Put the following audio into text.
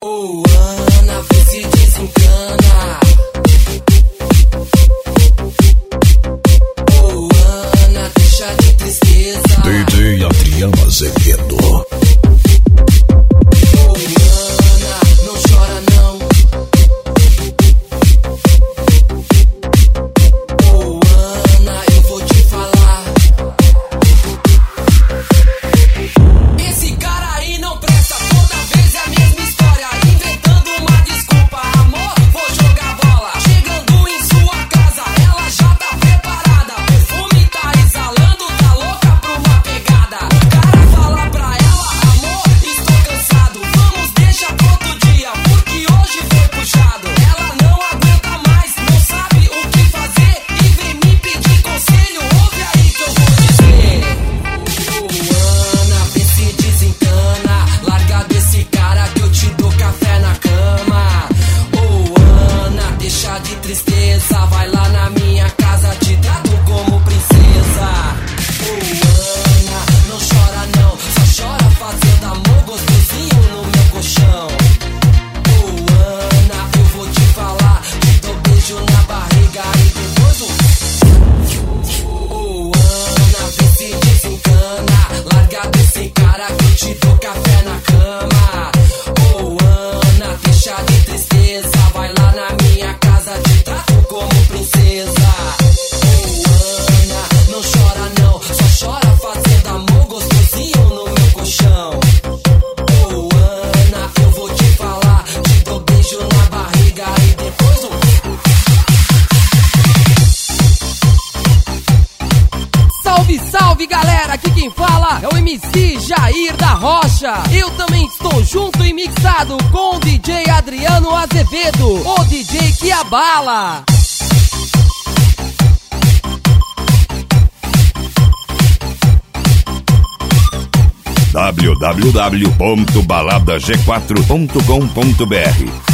Ô Ana, vê se desencana. Ô Ana, deixa de tristeza. DJ Adriano Azevedo. Ô Ana, não chora não. Ô Ana, eu vou te falar. Esse cara aí não presta, toda vez é a mesma história. Inventando uma desculpa, amor, vou jogar bola. Chegando em sua casa, ela já tá preparada. Perfume tá exalando, tá louca pra uma pegada. O cara fala pra ela, amor, estou cansado. Vamos deixar pra outro dia, porque hoje foi puxado. Ela não aguenta mais, não sabe o que fazer e vem me pedir conselho, ouve aí que eu vou dizer. Ô Ana, vê se desencana. Larga desse cara que eu te dou café na cama. Ô Ana, deixa de tristeza. Vai lá na minha casa, te trato como princesa. Ô Ana, não chora não. Só chora fazendo amor gostosinho no meu colchão. Ô Ana, eu vou te falar. Te dou beijo na barriga e depois Ô Ana, vê se desencana. Larga desse cara que eu te dou café na cama. Ô Ana, deixa de tristeza. Vai lá na minha casa, te trato como princesa. Ô Ana, não chora não. Só chora fazendo amor gostosinho no meu colchão. Ô Ana, eu vou te falar. Te dou beijo na barriga e depois Salve, salve galera, aqui quem fala é o MC Jair da Rocha. Eu também estou junto e mixado com o DJ Adriano Azevedo, o DJ que abala. www.baladag4.com.br